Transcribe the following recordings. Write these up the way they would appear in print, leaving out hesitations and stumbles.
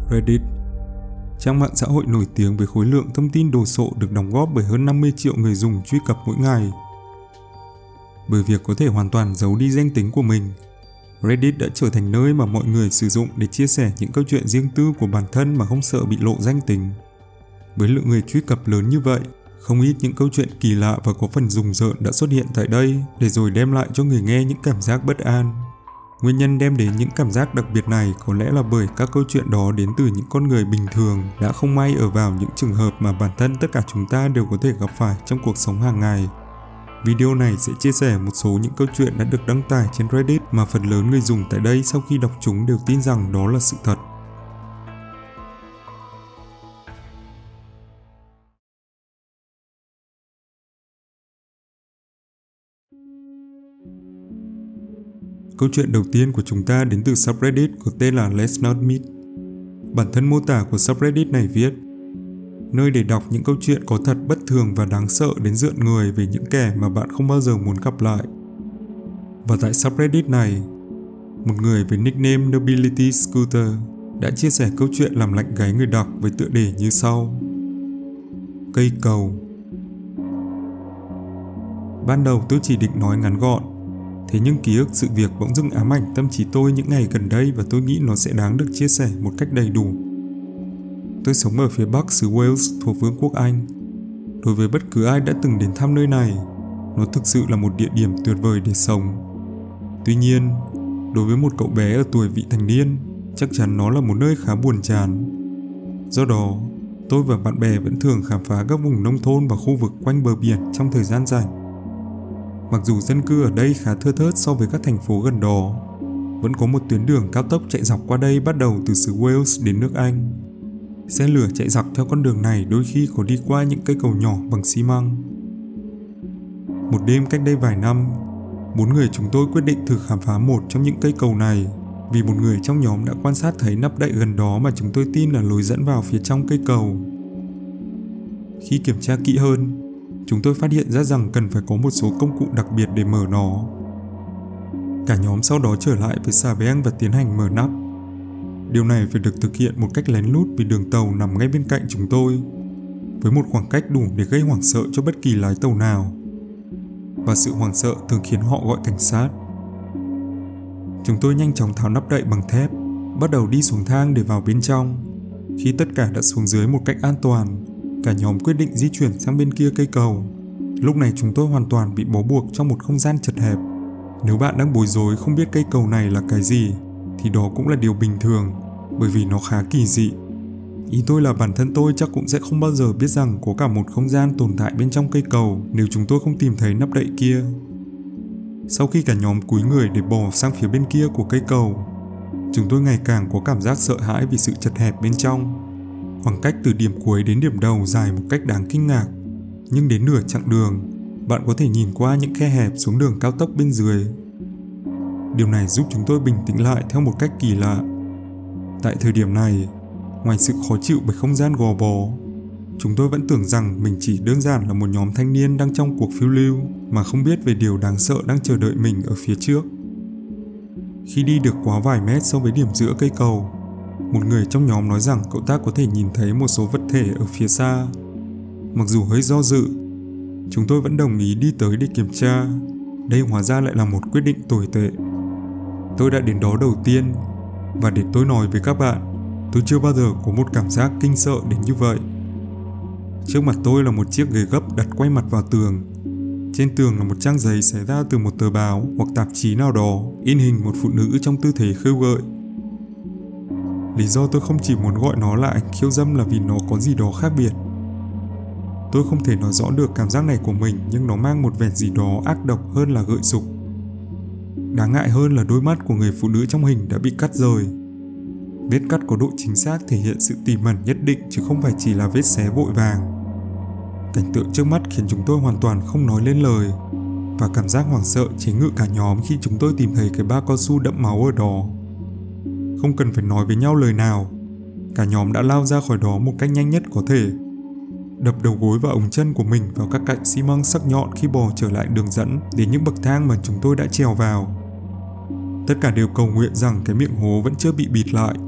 Reddit. Trang mạng xã hội nổi tiếng với khối lượng thông tin đồ sộ được đóng góp bởi hơn 50 triệu người dùng truy cập mỗi ngày. Bởi việc có thể hoàn toàn giấu đi danh tính của mình, Reddit đã trở thành nơi mà mọi người sử dụng để chia sẻ những câu chuyện riêng tư của bản thân mà không sợ bị lộ danh tính. Với lượng người truy cập lớn như vậy, không ít những câu chuyện kỳ lạ và có phần rùng rợn đã xuất hiện tại đây để rồi đem lại cho người nghe những cảm giác bất an. Nguyên nhân đem đến những cảm giác đặc biệt này có lẽ là bởi các câu chuyện đó đến từ những con người bình thường đã không may ở vào những trường hợp mà bản thân tất cả chúng ta đều có thể gặp phải trong cuộc sống hàng ngày. Video này sẽ chia sẻ một số những câu chuyện đã được đăng tải trên Reddit mà phần lớn người dùng tại đây sau khi đọc chúng đều tin rằng đó là sự thật. Câu chuyện đầu tiên của chúng ta đến từ subreddit có tên là Let's Not Meet. Bản thân mô tả của subreddit này viết: nơi để đọc những câu chuyện có thật bất thường và đáng sợ đến rợn người về những kẻ mà bạn không bao giờ muốn gặp lại. Và tại subreddit này, một người với nickname Nobility Scooter đã chia sẻ câu chuyện làm lạnh gáy người đọc với tựa đề như sau. Cây cầu. Ban đầu tôi chỉ định nói ngắn gọn, thế nhưng ký ức sự việc bỗng dưng ám ảnh tâm trí tôi những ngày gần đây và tôi nghĩ nó sẽ đáng được chia sẻ một cách đầy đủ. Tôi sống ở phía bắc xứ Wales thuộc Vương quốc Anh. Đối với bất cứ ai đã từng đến thăm nơi này, nó thực sự là một địa điểm tuyệt vời để sống. Tuy nhiên, đối với một cậu bé ở tuổi vị thành niên, chắc chắn nó là một nơi khá buồn chán. Do đó, tôi và bạn bè vẫn thường khám phá các vùng nông thôn và khu vực quanh bờ biển trong thời gian rảnh. Mặc dù dân cư ở đây khá thưa thớt so với các thành phố gần đó, vẫn có một tuyến đường cao tốc chạy dọc qua đây bắt đầu từ xứ Wales đến nước Anh. Xe lửa chạy dọc theo con đường này đôi khi có đi qua những cây cầu nhỏ bằng xi măng. Một đêm cách đây vài năm, 4 người chúng tôi quyết định thử khám phá một trong những cây cầu này vì một người trong nhóm đã quan sát thấy nắp đậy gần đó mà chúng tôi tin là lối dẫn vào phía trong cây cầu. Khi kiểm tra kỹ hơn, chúng tôi phát hiện ra rằng cần phải có một số công cụ đặc biệt để mở nó. Cả nhóm sau đó trở lại với xà beng và tiến hành mở nắp. Điều này phải được thực hiện một cách lén lút vì đường tàu nằm ngay bên cạnh chúng tôi, với một khoảng cách đủ để gây hoảng sợ cho bất kỳ lái tàu nào. Và sự hoảng sợ thường khiến họ gọi cảnh sát. Chúng tôi nhanh chóng tháo nắp đậy bằng thép, bắt đầu đi xuống thang để vào bên trong. Khi tất cả đã xuống dưới một cách an toàn, cả nhóm quyết định di chuyển sang bên kia cây cầu. Lúc này chúng tôi hoàn toàn bị bó buộc trong một không gian chật hẹp. Nếu bạn đang bối rối không biết cây cầu này là cái gì, thì đó cũng là điều bình thường, bởi vì nó khá kỳ dị. Ý tôi là bản thân tôi chắc cũng sẽ không bao giờ biết rằng có cả một không gian tồn tại bên trong cây cầu nếu chúng tôi không tìm thấy nắp đậy kia. Sau khi cả nhóm cúi người để bò sang phía bên kia của cây cầu, chúng tôi ngày càng có cảm giác sợ hãi vì sự chật hẹp bên trong. Khoảng cách từ điểm cuối đến điểm đầu dài một cách đáng kinh ngạc, nhưng đến nửa chặng đường, bạn có thể nhìn qua những khe hẹp xuống đường cao tốc bên dưới. Điều này giúp chúng tôi bình tĩnh lại theo một cách kỳ lạ. Tại thời điểm này, ngoài sự khó chịu bởi không gian gò bó, chúng tôi vẫn tưởng rằng mình chỉ đơn giản là một nhóm thanh niên đang trong cuộc phiêu lưu mà không biết về điều đáng sợ đang chờ đợi mình ở phía trước. Khi đi được quá vài mét so với điểm giữa cây cầu, một người trong nhóm nói rằng cậu ta có thể nhìn thấy một số vật thể ở phía xa. Mặc dù hơi do dự, chúng tôi vẫn đồng ý đi tới để kiểm tra. Đây hóa ra lại là một quyết định tồi tệ. Tôi đã đến đó đầu tiên, và để tôi nói với các bạn, tôi chưa bao giờ có một cảm giác kinh sợ đến như vậy. Trước mặt tôi là một chiếc ghế gấp đặt quay mặt vào tường. Trên tường là một trang giấy xé ra từ một tờ báo hoặc tạp chí nào đó, in hình một phụ nữ trong tư thế khêu gợi. Lý do tôi không chỉ muốn gọi nó là ảnh khiêu dâm là vì nó có gì đó khác biệt. Tôi không thể nói rõ được cảm giác này của mình, nhưng nó mang một vẻ gì đó ác độc hơn là gợi dục. Đáng ngại hơn là đôi mắt của người phụ nữ trong hình đã bị cắt rời. Vết cắt có độ chính xác thể hiện sự tỉ mẩn nhất định chứ không phải chỉ là vết xé vội vàng. Cảnh tượng trước mắt khiến chúng tôi hoàn toàn không nói lên lời, và cảm giác hoảng sợ chế ngự cả nhóm khi chúng tôi tìm thấy cái ba cao su đẫm máu ở đó. Không cần phải nói với nhau lời nào, cả nhóm đã lao ra khỏi đó một cách nhanh nhất có thể, đập đầu gối và ống chân của mình vào các cạnh xi măng sắc nhọn khi bò trở lại đường dẫn đến những bậc thang mà chúng tôi đã trèo vào. Tất cả đều cầu nguyện rằng cái miệng hố vẫn chưa bị bịt lại,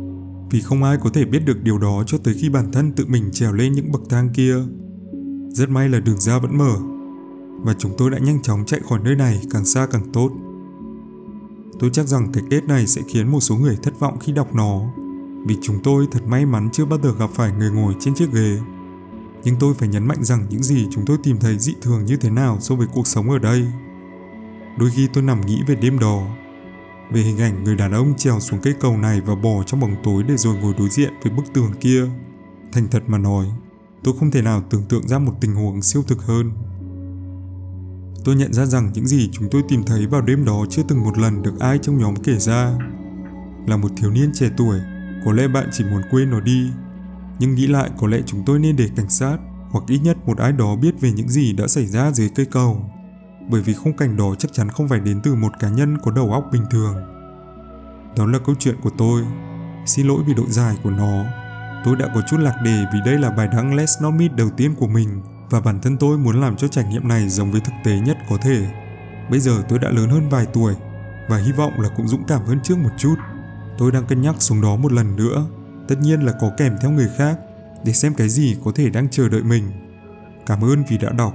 vì không ai có thể biết được điều đó cho tới khi bản thân tự mình trèo lên những bậc thang kia. Rất may là đường ra vẫn mở, và chúng tôi đã nhanh chóng chạy khỏi nơi này, càng xa càng tốt. Tôi chắc rằng cái kết này sẽ khiến một số người thất vọng khi đọc nó, vì chúng tôi thật may mắn chưa bao giờ gặp phải người ngồi trên chiếc ghế. Nhưng tôi phải nhấn mạnh rằng những gì chúng tôi tìm thấy dị thường như thế nào so với cuộc sống ở đây. Đôi khi tôi nằm nghĩ về đêm đó, về hình ảnh người đàn ông trèo xuống cây cầu này và bò trong bóng tối để rồi ngồi đối diện với bức tường kia. Thành thật mà nói, tôi không thể nào tưởng tượng ra một tình huống siêu thực hơn. Tôi nhận ra rằng những gì chúng tôi tìm thấy vào đêm đó chưa từng một lần được ai trong nhóm kể ra. Là một thiếu niên trẻ tuổi, có lẽ bạn chỉ muốn quên nó đi. Nhưng nghĩ lại có lẽ chúng tôi nên để cảnh sát, hoặc ít nhất một ai đó biết về những gì đã xảy ra dưới cây cầu. Bởi vì khung cảnh đó chắc chắn không phải đến từ một cá nhân có đầu óc bình thường. Đó là câu chuyện của tôi. Xin lỗi vì độ dài của nó. Tôi đã có chút lạc đề vì đây là bài đăng Let's Not Meet đầu tiên của mình, và bản thân tôi muốn làm cho trải nghiệm này giống với thực tế nhất có thể. Bây giờ tôi đã lớn hơn vài tuổi, và hy vọng là cũng dũng cảm hơn trước một chút. Tôi đang cân nhắc xuống đó một lần nữa, tất nhiên là có kèm theo người khác, để xem cái gì có thể đang chờ đợi mình. Cảm ơn vì đã đọc.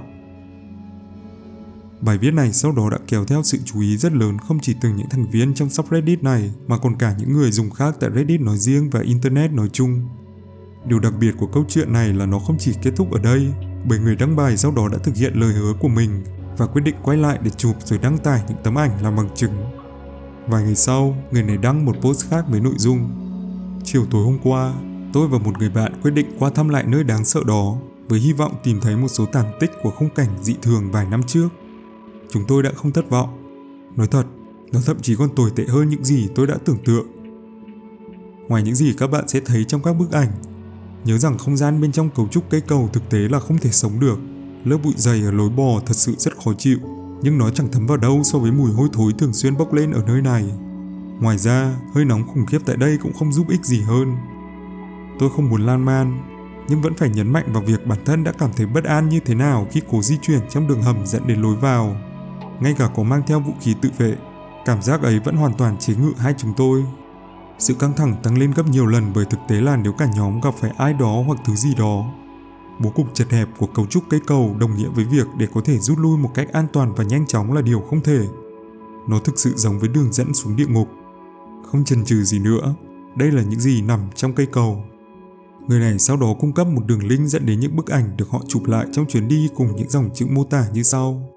Bài viết này sau đó đã kéo theo sự chú ý rất lớn không chỉ từ những thành viên trong subreddit này, mà còn cả những người dùng khác tại Reddit nói riêng và Internet nói chung. Điều đặc biệt của câu chuyện này là nó không chỉ kết thúc ở đây, bởi người đăng bài sau đó đã thực hiện lời hứa của mình và quyết định quay lại để chụp rồi đăng tải những tấm ảnh làm bằng chứng. Vài ngày sau, người này đăng một post khác với nội dung: chiều tối hôm qua, tôi và một người bạn quyết định qua thăm lại nơi đáng sợ đó với hy vọng tìm thấy một số tàn tích của khung cảnh dị thường vài năm trước. Chúng tôi đã không thất vọng. Nói thật, nó thậm chí còn tồi tệ hơn những gì tôi đã tưởng tượng. Ngoài những gì các bạn sẽ thấy trong các bức ảnh, nhớ rằng không gian bên trong cấu trúc cây cầu thực tế là không thể sống được. Lớp bụi dày ở lối bò thật sự rất khó chịu, nhưng nó chẳng thấm vào đâu so với mùi hôi thối thường xuyên bốc lên ở nơi này. Ngoài ra, hơi nóng khủng khiếp tại đây cũng không giúp ích gì hơn. Tôi không muốn lan man, nhưng vẫn phải nhấn mạnh vào việc bản thân đã cảm thấy bất an như thế nào khi cố di chuyển trong đường hầm dẫn đến lối vào. Ngay cả có mang theo vũ khí tự vệ, cảm giác ấy vẫn hoàn toàn chế ngự hai chúng tôi. Sự căng thẳng tăng lên gấp nhiều lần bởi thực tế là nếu cả nhóm gặp phải ai đó hoặc thứ gì đó, bố cục chật hẹp của cấu trúc cây cầu đồng nghĩa với việc để có thể rút lui một cách an toàn và nhanh chóng là điều không thể. Nó thực sự giống với đường dẫn xuống địa ngục. Không chần chừ gì nữa, đây là những gì nằm trong cây cầu. Người này sau đó cung cấp một đường link dẫn đến những bức ảnh được họ chụp lại trong chuyến đi cùng những dòng chữ mô tả như sau.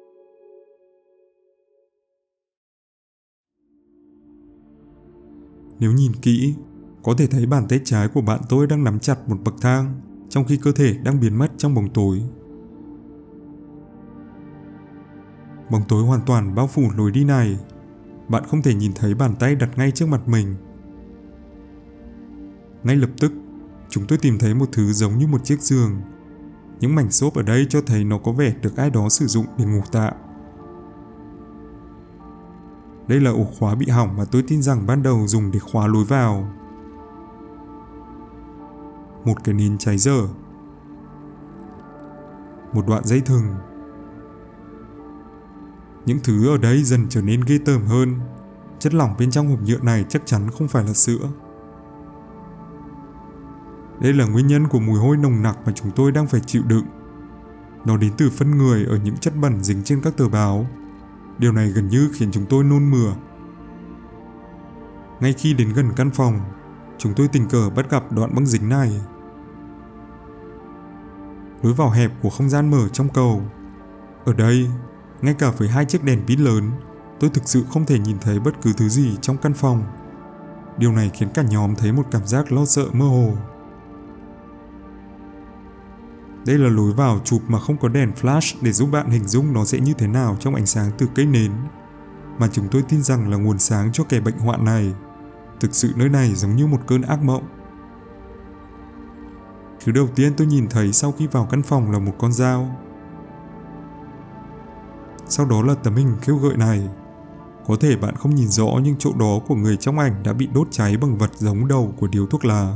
Nếu nhìn kỹ, có thể thấy bàn tay trái của bạn tôi đang nắm chặt một bậc thang, trong khi cơ thể đang biến mất trong bóng tối. Bóng tối hoàn toàn bao phủ lối đi này. Bạn không thể nhìn thấy bàn tay đặt ngay trước mặt mình. Ngay lập tức, chúng tôi tìm thấy một thứ giống như một chiếc giường. Những mảnh xốp ở đây cho thấy nó có vẻ được ai đó sử dụng để ngủ tạm. Đây là ổ khóa bị hỏng mà tôi tin rằng ban đầu dùng để khóa lối vào. Một cái nến cháy dở. Một đoạn dây thừng. Những thứ ở đây dần trở nên ghê tởm hơn. Chất lỏng bên trong hộp nhựa này chắc chắn không phải là sữa. Đây là nguyên nhân của mùi hôi nồng nặc mà chúng tôi đang phải chịu đựng. Nó đến từ phân người ở những chất bẩn dính trên các tờ báo. Điều này gần như khiến chúng tôi nôn mửa. Ngay khi đến gần căn phòng, chúng tôi tình cờ bắt gặp đoạn băng dính này. Lối vào hẹp của không gian mở trong cầu. Ở đây, ngay cả với 2 chiếc đèn pin lớn, tôi thực sự không thể nhìn thấy bất cứ thứ gì trong căn phòng. Điều này khiến cả nhóm thấy một cảm giác lo sợ mơ hồ. Đây là lối vào chụp mà không có đèn flash để giúp bạn hình dung nó sẽ như thế nào trong ánh sáng từ cây nến, mà chúng tôi tin rằng là nguồn sáng cho kẻ bệnh hoạn này. Thực sự nơi này giống như một cơn ác mộng. Thứ đầu tiên tôi nhìn thấy sau khi vào căn phòng là một con dao. Sau đó là tấm hình khiêu gợi này. Có thể bạn không nhìn rõ nhưng chỗ đó của người trong ảnh đã bị đốt cháy bằng vật giống đầu của điếu thuốc lá.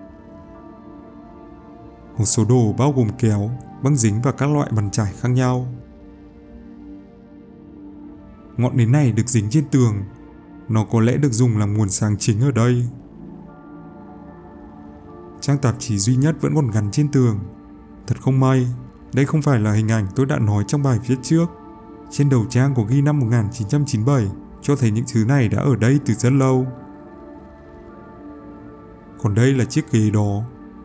Một số đồ bao gồm kéo, băng dính và các loại bàn chải khác nhau. Ngọn nến này được dính trên tường. Nó có lẽ được dùng làm nguồn sáng chính ở đây. trang tạp chí duy nhất vẫn còn gắn trên tường. Thật không may, đây không phải là hình ảnh tôi đã nói trong bài viết trước. Trên đầu trang có ghi năm 1997, cho thấy những thứ này đã ở đây từ rất lâu. Còn đây là chiếc ghế đó.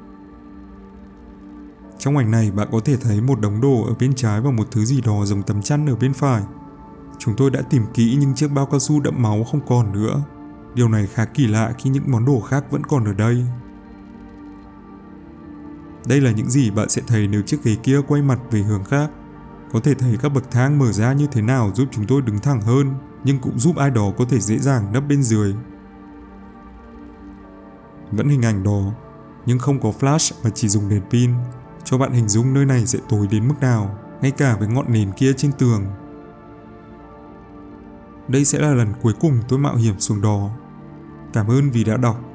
Trong ảnh này bạn có thể thấy một đống đồ ở bên trái và một thứ gì đó giống tấm chăn ở bên phải. Chúng tôi đã tìm kỹ nhưng chiếc bao cao su đẫm máu không còn nữa. Điều này khá kỳ lạ khi những món đồ khác vẫn còn ở đây. Đây là những gì bạn sẽ thấy nếu chiếc ghế kia quay mặt về hướng khác. Có thể thấy các bậc thang mở ra như thế nào giúp chúng tôi đứng thẳng hơn, nhưng cũng giúp ai đó có thể dễ dàng nấp bên dưới. Vẫn hình ảnh đó, nhưng không có flash mà chỉ dùng đèn pin. Cho bạn hình dung nơi này sẽ tối đến mức nào, ngay cả với ngọn nến kia trên tường. Đây sẽ là lần cuối cùng tôi mạo hiểm xuống đó. Cảm ơn vì đã đọc.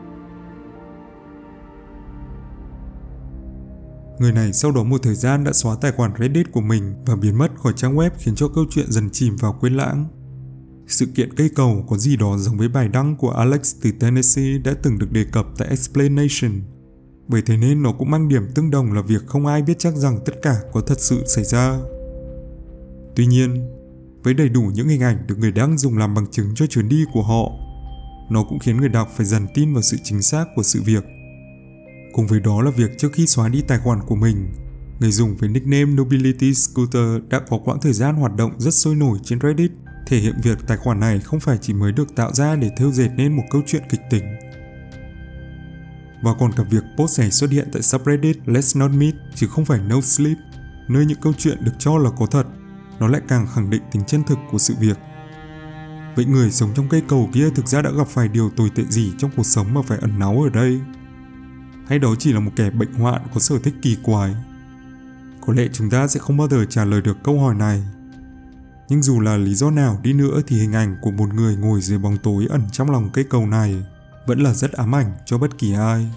Người này sau đó một thời gian đã xóa tài khoản Reddit của mình và biến mất khỏi trang web, khiến cho câu chuyện dần chìm vào quên lãng. Sự kiện cây cầu có gì đó giống với bài đăng của Alex từ Tennessee đã từng được đề cập tại Explanation. Bởi thế nên nó cũng mang điểm tương đồng là việc không ai biết chắc rằng tất cả có thật sự xảy ra. Tuy nhiên, với đầy đủ những hình ảnh được người đăng dùng làm bằng chứng cho chuyến đi của họ, nó cũng khiến người đọc phải dần tin vào sự chính xác của sự việc. Cùng với đó là việc trước khi xóa đi tài khoản của mình, người dùng với nickname Nobility Scooter đã có quãng thời gian hoạt động rất sôi nổi trên Reddit, thể hiện việc tài khoản này không phải chỉ mới được tạo ra để thêu dệt nên một câu chuyện kịch tính. Và còn cả việc post này xuất hiện tại subreddit Let's Not Meet chứ không phải No Sleep, nơi những câu chuyện được cho là có thật, nó lại càng khẳng định tính chân thực của sự việc. Vậy người sống trong cây cầu kia thực ra đã gặp phải điều tồi tệ gì trong cuộc sống mà phải ẩn náu ở đây? Hay đó chỉ là một kẻ bệnh hoạn có sở thích kỳ quái? Có lẽ chúng ta sẽ không bao giờ trả lời được câu hỏi này. Nhưng dù là lý do nào đi nữa thì hình ảnh của một người ngồi dưới bóng tối ẩn trong lòng cây cầu này vẫn là rất ám ảnh cho bất kỳ ai.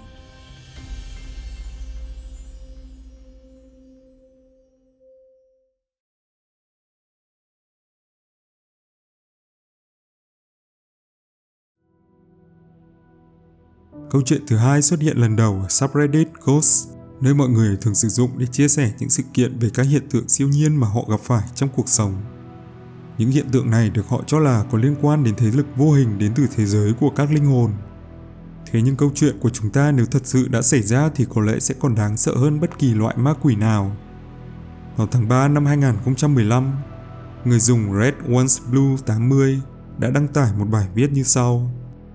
Câu chuyện thứ hai xuất hiện lần đầu ở subreddit Ghosts, nơi mọi người thường sử dụng để chia sẻ những sự kiện về các hiện tượng siêu nhiên mà họ gặp phải trong cuộc sống. Những hiện tượng này được họ cho là có liên quan đến thế lực vô hình đến từ thế giới của các linh hồn. Thế nhưng câu chuyện của chúng ta nếu thật sự đã xảy ra thì có lẽ sẽ còn đáng sợ hơn bất kỳ loại ma quỷ nào. Vào tháng 3 năm 2015, người dùng Red Once Blue 80 đã đăng tải một bài viết như sau.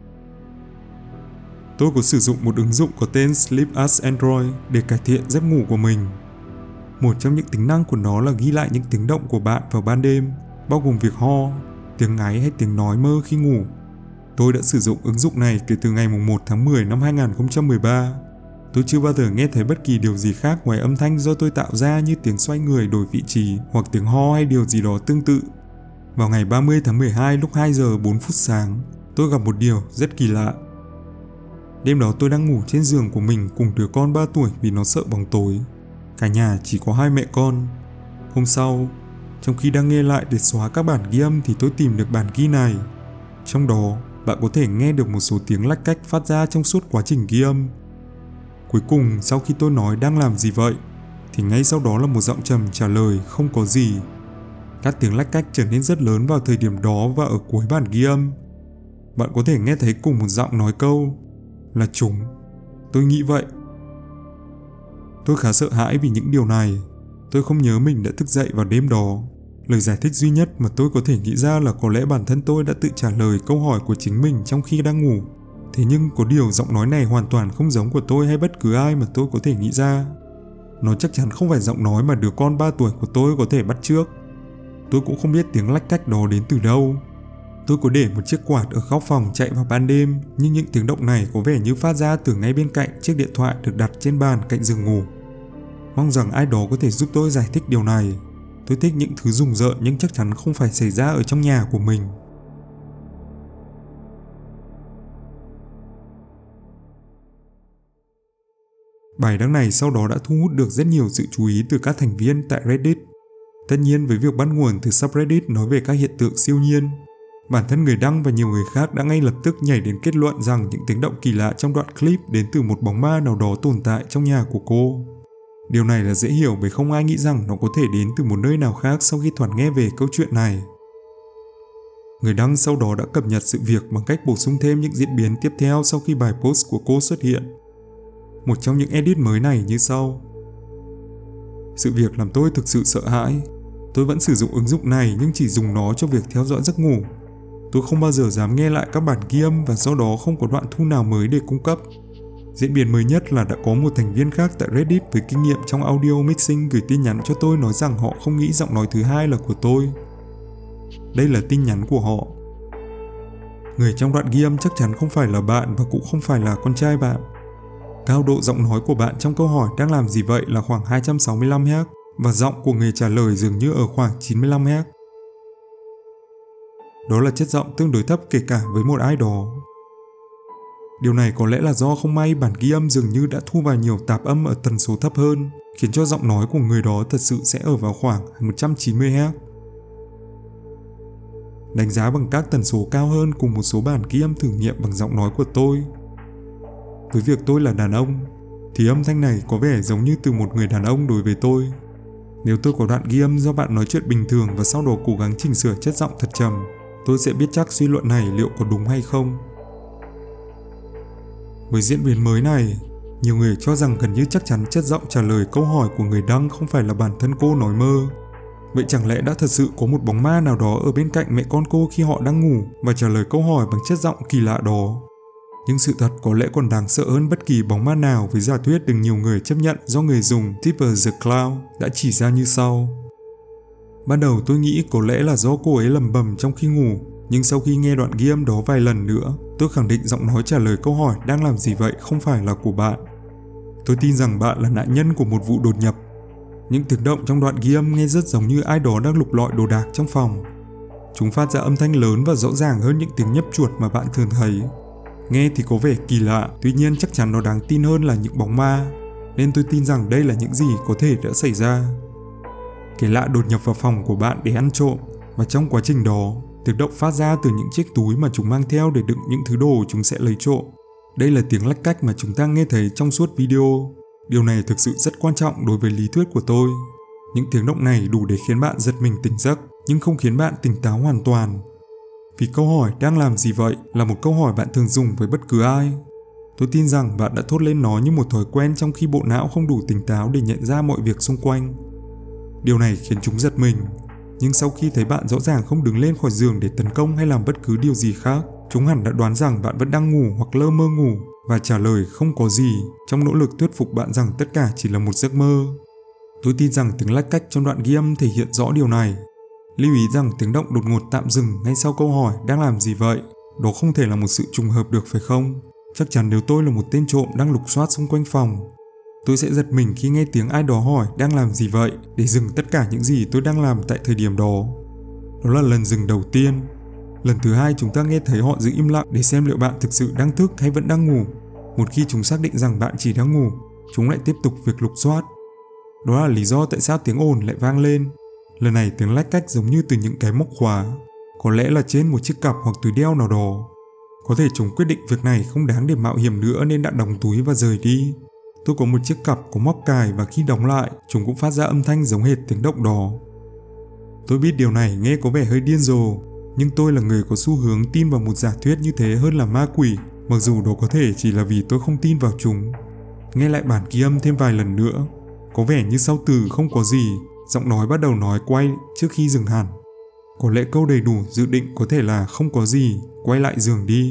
Tôi có sử dụng một ứng dụng có tên Sleep as Android để cải thiện giấc ngủ của mình. Một trong những tính năng của nó là ghi lại những tiếng động của bạn vào ban đêm, bao gồm việc ho, tiếng ngáy hay tiếng nói mơ khi ngủ. Tôi đã sử dụng ứng dụng này kể từ ngày 1 tháng 10 năm 2013. Tôi chưa bao giờ nghe thấy bất kỳ điều gì khác ngoài âm thanh do tôi tạo ra như tiếng xoay người đổi vị trí hoặc tiếng ho hay điều gì đó tương tự. Vào ngày 30 tháng 12 lúc 2 giờ 4 phút sáng, tôi gặp một điều rất kỳ lạ. Đêm đó tôi đang ngủ trên giường của mình cùng đứa con 3 tuổi vì nó sợ bóng tối. Cả nhà chỉ có hai mẹ con. Hôm sau, trong khi đang nghe lại để xóa các bản ghi âm thì tôi tìm được bản ghi này. Trong đó, bạn có thể nghe được một số tiếng lách cách phát ra trong suốt quá trình ghi âm. Cuối cùng, sau khi tôi nói đang làm gì vậy, thì ngay sau đó là một giọng trầm trả lời không có gì. Các tiếng lách cách trở nên rất lớn vào thời điểm đó và ở cuối bản ghi âm. Bạn có thể nghe thấy cùng một giọng nói câu là chúng. Tôi nghĩ vậy. Tôi khá sợ hãi vì những điều này. Tôi không nhớ mình đã thức dậy vào đêm đó. Lời giải thích duy nhất mà tôi có thể nghĩ ra là có lẽ bản thân tôi đã tự trả lời câu hỏi của chính mình trong khi đang ngủ. Thế nhưng có điều giọng nói này hoàn toàn không giống của tôi hay bất cứ ai mà tôi có thể nghĩ ra. Nó chắc chắn không phải giọng nói mà đứa con 3 tuổi của tôi có thể bắt chước. Tôi cũng không biết tiếng lách cách đó đến từ đâu. Tôi có để một chiếc quạt ở góc phòng chạy vào ban đêm, nhưng những tiếng động này có vẻ như phát ra từ ngay bên cạnh chiếc điện thoại được đặt trên bàn cạnh giường ngủ. Mong rằng ai đó có thể giúp tôi giải thích điều này. Tôi thích những thứ rùng rợn nhưng chắc chắn không phải xảy ra ở trong nhà của mình. Bài đăng này sau đó đã thu hút được rất nhiều sự chú ý từ các thành viên tại Reddit. Tất nhiên với việc bắt nguồn từ subreddit nói về các hiện tượng siêu nhiên, Bản thân người đăng và nhiều người khác đã ngay lập tức nhảy đến kết luận rằng những tiếng động kỳ lạ trong đoạn clip đến từ một bóng ma nào đó tồn tại trong nhà của cô. Điều này là dễ hiểu bởi không ai nghĩ rằng nó có thể đến từ một nơi nào khác sau khi thoạt nghe về câu chuyện này. Người đăng sau đó đã cập nhật sự việc bằng cách bổ sung thêm những diễn biến tiếp theo sau khi bài post của cô xuất hiện. Một trong những edit mới này như sau. Sự việc làm tôi thực sự sợ hãi. Tôi vẫn sử dụng ứng dụng này nhưng chỉ dùng nó cho việc theo dõi giấc ngủ. Tôi không bao giờ dám nghe lại các bản ghi âm và do đó không có đoạn thu nào mới để cung cấp. Diễn biến mới nhất là đã có một thành viên khác tại Reddit với kinh nghiệm trong audio mixing gửi tin nhắn cho tôi nói rằng họ không nghĩ giọng nói thứ hai là của tôi. Đây là tin nhắn của họ. Người trong đoạn ghi âm chắc chắn không phải là bạn và cũng không phải là con trai bạn. Cao độ giọng nói của bạn trong câu hỏi đang làm gì vậy là khoảng 265 Hz và giọng của người trả lời dường như ở khoảng 95 Hz. Đó là chất giọng tương đối thấp kể cả với một ai đó. Điều này có lẽ là do không may bản ghi âm dường như đã thu vào nhiều tạp âm ở tần số thấp hơn, khiến cho giọng nói của người đó thật sự sẽ ở vào khoảng 190 Hz. Đánh giá bằng các tần số cao hơn cùng một số bản ghi âm thử nghiệm bằng giọng nói của tôi. Với việc tôi là đàn ông, thì âm thanh này có vẻ giống như từ một người đàn ông đối với tôi. Nếu tôi có đoạn ghi âm do bạn nói chuyện bình thường và sau đó cố gắng chỉnh sửa chất giọng thật trầm, tôi sẽ biết chắc suy luận này liệu có đúng hay không. Với diễn biến mới này, nhiều người cho rằng gần như chắc chắn chất giọng trả lời câu hỏi của người đăng không phải là bản thân cô nói mơ. Vậy chẳng lẽ đã thật sự có một bóng ma nào đó ở bên cạnh mẹ con cô khi họ đang ngủ và trả lời câu hỏi bằng chất giọng kỳ lạ đó? Nhưng sự thật có lẽ còn đáng sợ hơn bất kỳ bóng ma nào với giả thuyết được nhiều người chấp nhận do người dùng Tipper the Clown đã chỉ ra như sau. Ban đầu tôi nghĩ có lẽ là do cô ấy lẩm bẩm trong khi ngủ, nhưng sau khi nghe đoạn ghi âm đó vài lần nữa, tôi khẳng định giọng nói trả lời câu hỏi đang làm gì vậy không phải là của bạn. Tôi tin rằng bạn là nạn nhân của một vụ đột nhập. Những tiếng động trong đoạn ghi âm nghe rất giống như ai đó đang lục lọi đồ đạc trong phòng. Chúng phát ra âm thanh lớn và rõ ràng hơn những tiếng nhấp chuột mà bạn thường thấy. Nghe thì có vẻ kỳ lạ, tuy nhiên chắc chắn nó đáng tin hơn là những bóng ma, nên tôi tin rằng đây là những gì có thể đã xảy ra. Kẻ lạ đột nhập vào phòng của bạn để ăn trộm, và trong quá trình đó, tiếng động phát ra từ những chiếc túi mà chúng mang theo để đựng những thứ đồ chúng sẽ lấy trộm. Đây là tiếng lách cách mà chúng ta nghe thấy trong suốt video. Điều này thực sự rất quan trọng đối với lý thuyết của tôi. Những tiếng động này đủ để khiến bạn giật mình tỉnh giấc, nhưng không khiến bạn tỉnh táo hoàn toàn. Vì câu hỏi đang làm gì vậy là một câu hỏi bạn thường dùng với bất cứ ai. Tôi tin rằng bạn đã thốt lên nó như một thói quen trong khi bộ não không đủ tỉnh táo để nhận ra mọi việc xung quanh. Điều này khiến chúng giật mình. Nhưng sau khi thấy bạn rõ ràng không đứng lên khỏi giường để tấn công hay làm bất cứ điều gì khác, chúng hẳn đã đoán rằng bạn vẫn đang ngủ hoặc lơ mơ ngủ và trả lời không có gì trong nỗ lực thuyết phục bạn rằng tất cả chỉ là một giấc mơ. Tôi tin rằng tiếng lách cách trong đoạn ghi âm thể hiện rõ điều này. Lưu ý rằng tiếng động đột ngột tạm dừng ngay sau câu hỏi đang làm gì vậy. Đó không thể là một sự trùng hợp được phải không? Chắc chắn nếu tôi là một tên trộm đang lục soát xung quanh phòng, tôi sẽ giật mình khi nghe tiếng ai đó hỏi đang làm gì vậy để dừng tất cả những gì tôi đang làm tại thời điểm đó. Đó là lần dừng đầu tiên. Lần thứ hai chúng ta nghe thấy họ giữ im lặng để xem liệu bạn thực sự đang thức hay vẫn đang ngủ. Một khi chúng xác định rằng bạn chỉ đang ngủ, chúng lại tiếp tục việc lục soát. Đó là lý do tại sao tiếng ồn lại vang lên. Lần này tiếng lách cách giống như từ những cái móc khóa, có lẽ là trên một chiếc cặp hoặc túi đeo nào đó. Có thể chúng quyết định việc này không đáng để mạo hiểm nữa nên đã đóng túi và rời đi. Tôi có một chiếc cặp có móc cài và khi đóng lại, chúng cũng phát ra âm thanh giống hệt tiếng động đó. Tôi biết điều này nghe có vẻ hơi điên rồ, nhưng tôi là người có xu hướng tin vào một giả thuyết như thế hơn là ma quỷ, mặc dù đó có thể chỉ là vì tôi không tin vào chúng. Nghe lại bản ghi âm thêm vài lần nữa, có vẻ như sau từ không có gì, giọng nói bắt đầu nói quay trước khi dừng hẳn. Có lẽ câu đầy đủ dự định có thể là không có gì, quay lại giường đi.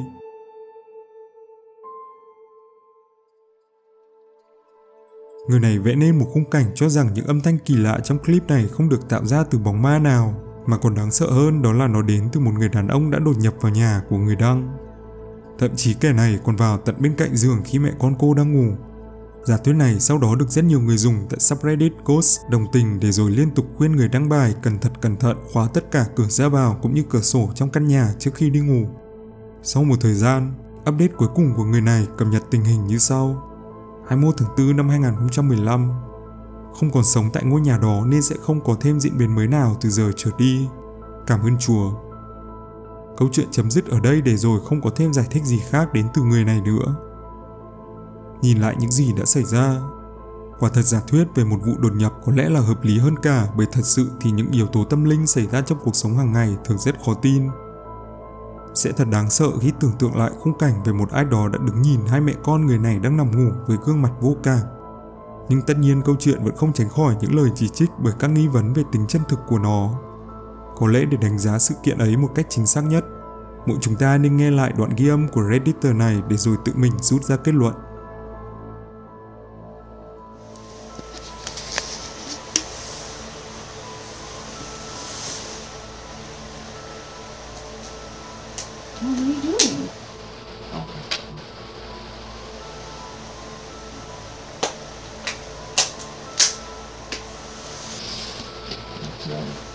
Người này vẽ nên một khung cảnh cho rằng những âm thanh kỳ lạ trong clip này không được tạo ra từ bóng ma nào, mà còn đáng sợ hơn đó là nó đến từ một người đàn ông đã đột nhập vào nhà của người đăng. Thậm chí kẻ này còn vào tận bên cạnh giường khi mẹ con cô đang ngủ. Giả thuyết này sau đó được rất nhiều người dùng tại subreddit Ghost đồng tình để rồi liên tục khuyên người đăng bài cần thật cẩn thận khóa tất cả cửa ra vào cũng như cửa sổ trong căn nhà trước khi đi ngủ. Sau một thời gian, update cuối cùng của người này cập nhật tình hình như sau. 21 tháng 4 năm 2015. Không còn sống tại ngôi nhà đó nên sẽ không có thêm diễn biến mới nào từ giờ trở đi. Cảm ơn Chúa. Câu chuyện chấm dứt ở đây để rồi không có thêm giải thích gì khác đến từ người này nữa. Nhìn lại những gì đã xảy ra, quả thật giả thuyết về một vụ đột nhập có lẽ là hợp lý hơn cả, bởi thật sự thì những yếu tố tâm linh xảy ra trong cuộc sống hàng ngày thường rất khó tin. Sẽ thật đáng sợ khi tưởng tượng lại khung cảnh về một ai đó đã đứng nhìn hai mẹ con người này đang nằm ngủ với gương mặt vô cảm. Nhưng tất nhiên câu chuyện vẫn không tránh khỏi những lời chỉ trích bởi các nghi vấn về tính chân thực của nó. Có lẽ để đánh giá sự kiện ấy một cách chính xác nhất, mỗi chúng ta nên nghe lại đoạn ghi âm của Redditor này để rồi tự mình rút ra kết luận. What are you doing? Okay.